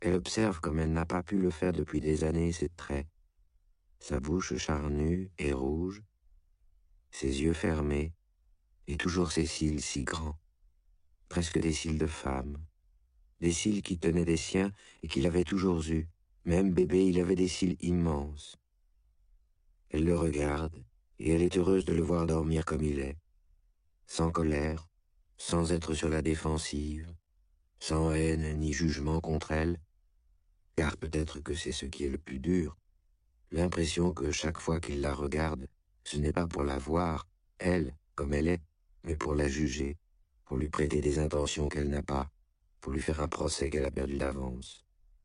Elle observe comme elle n'a pas pu le faire depuis des années ses traits, sa bouche charnue et rouge, ses yeux fermés, et toujours ses cils si grands, presque des cils de femme, des cils qui tenaient des siens et qu'il avait toujours eus. Même bébé, il avait des cils immenses. Elle le regarde, et elle est heureuse de le voir dormir comme il est, sans colère, sans être sur la défensive, sans haine ni jugement contre elle, car peut-être que c'est ce qui est le plus dur, l'impression que chaque fois qu'il la regarde, ce n'est pas pour la voir, elle, comme elle est, mais pour la juger, pour lui prêter des intentions qu'elle n'a pas, pour lui faire un procès qu'elle a perdu d'avance.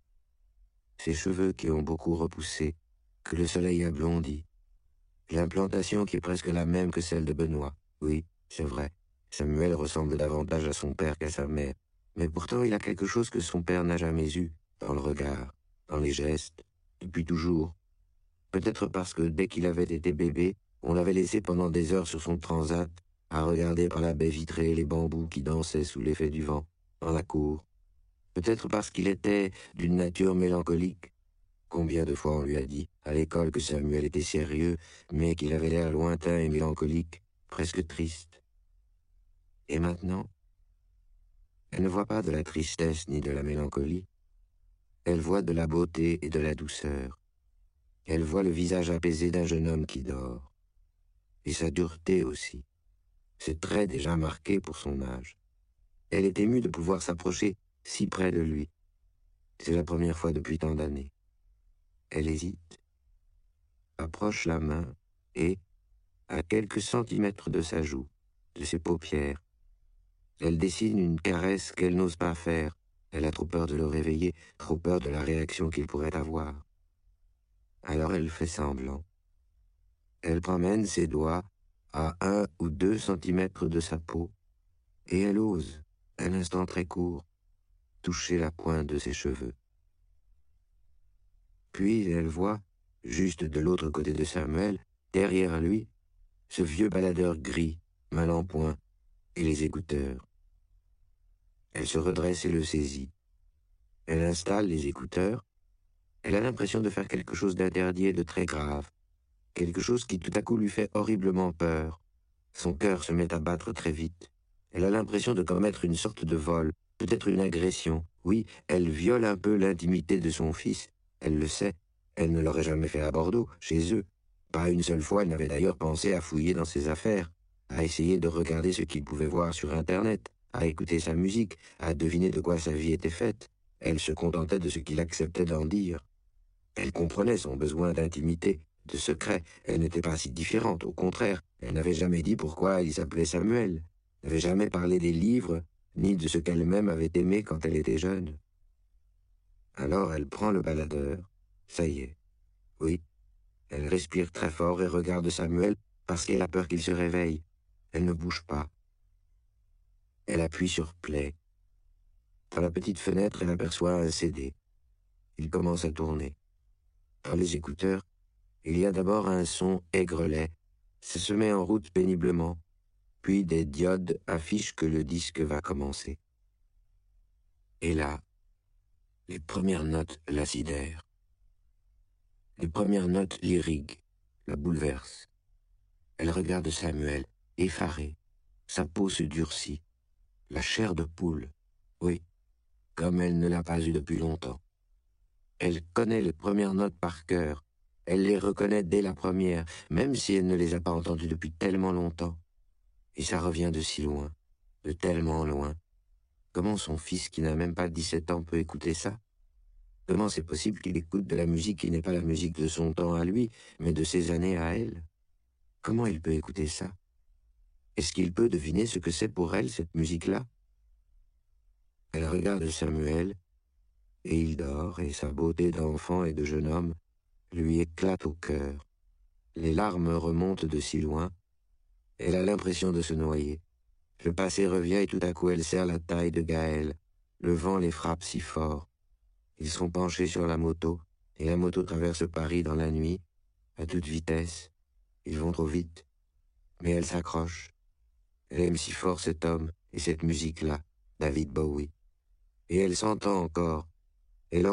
Ses cheveux qui ont beaucoup repoussé, que le soleil a blondi, l'implantation qui est presque la même que celle de Benoît, oui, c'est vrai, Samuel ressemble davantage à son père qu'à sa mère, mais pourtant il a quelque chose que son père n'a jamais eu, dans le regard, dans les gestes, depuis toujours. Peut-être parce que dès qu'il avait été bébé, on l'avait laissé pendant des heures sur son transat, à regarder par la baie vitrée les bambous qui dansaient sous l'effet du vent, dans la cour. Peut-être parce qu'il était d'une nature mélancolique. Combien de fois on lui a dit, à l'école, que Samuel était sérieux, mais qu'il avait l'air lointain et mélancolique, presque triste. Et maintenant, elle ne voit pas de la tristesse ni de la mélancolie. Elle voit de la beauté et de la douceur. Elle voit le visage apaisé d'un jeune homme qui dort. Et sa dureté aussi. Ses traits déjà marqués pour son âge. Elle est émue de pouvoir s'approcher si près de lui. C'est la première fois depuis tant d'années. Elle hésite, approche la main et, à quelques centimètres de sa joue, de ses paupières, elle dessine une caresse qu'elle n'ose pas faire. Elle a trop peur de le réveiller, trop peur de la réaction qu'il pourrait avoir. Alors elle fait semblant. Elle promène ses doigts à 1 ou 2 centimètres de sa peau, et elle ose, un instant très court, toucher la pointe de ses cheveux. Puis elle voit, juste de l'autre côté de Samuel, derrière lui, ce vieux baladeur gris, mal en point, et les écouteurs. Elle se redresse et le saisit. Elle installe les écouteurs. Elle a l'impression de faire quelque chose d'interdit et de très grave, quelque chose qui tout à coup lui fait horriblement peur. Son cœur se met à battre très vite. Elle a l'impression de commettre une sorte de vol, peut-être une agression. Oui, elle viole un peu l'intimité de son fils. Elle le sait. Elle ne l'aurait jamais fait à Bordeaux, chez eux. Pas une seule fois elle n'avait d'ailleurs pensé à fouiller dans ses affaires, à essayer de regarder ce qu'il pouvait voir sur Internet, à écouter sa musique, à deviner de quoi sa vie était faite. Elle se contentait de ce qu'il acceptait d'en dire. Elle comprenait son besoin d'intimité, de secret. Elle n'était pas si différente, au contraire. Elle n'avait jamais dit pourquoi il s'appelait Samuel, n'avait jamais parlé des livres, ni de ce qu'elle-même avait aimé quand elle était jeune. Alors elle prend le baladeur. Ça y est. Oui. Elle respire très fort et regarde Samuel parce qu'elle a peur qu'il se réveille. Elle ne bouge pas. Elle appuie sur play. Dans la petite fenêtre, elle aperçoit un CD. Il commence à tourner. Dans les écouteurs, il y a d'abord un son aigrelet. Ça se met en route péniblement. Puis des diodes affichent que le disque va commencer. Et là, les premières notes la sidèrent. Les premières notes lyriques la bouleversent. Elle regarde Samuel, effarée. Sa peau se durcit. La chair de poule. Oui, comme elle ne l'a pas eue depuis longtemps. Elle connaît les premières notes par cœur. Elle les reconnaît dès la première, même si elle ne les a pas entendues depuis tellement longtemps. Et ça revient de si loin, de tellement loin. Comment son fils, qui n'a même pas 17 ans, peut écouter ça? Comment c'est possible qu'il écoute de la musique qui n'est pas la musique de son temps à lui, mais de ses années à elle? Comment il peut écouter ça? Est-ce qu'il peut deviner ce que c'est pour elle, cette musique-là? Elle regarde Samuel, et il dort, et sa beauté d'enfant et de jeune homme lui éclate au cœur. Les larmes remontent de si loin. Elle a l'impression de se noyer. Le passé revient et tout à coup elle serre la taille de Gaël. Le vent les frappe si fort. Ils sont penchés sur la moto, et la moto traverse Paris dans la nuit, à toute vitesse. Ils vont trop vite. Mais elle s'accroche. Elle aime si fort cet homme et cette musique-là, David Bowie. Et elle s'entend encore,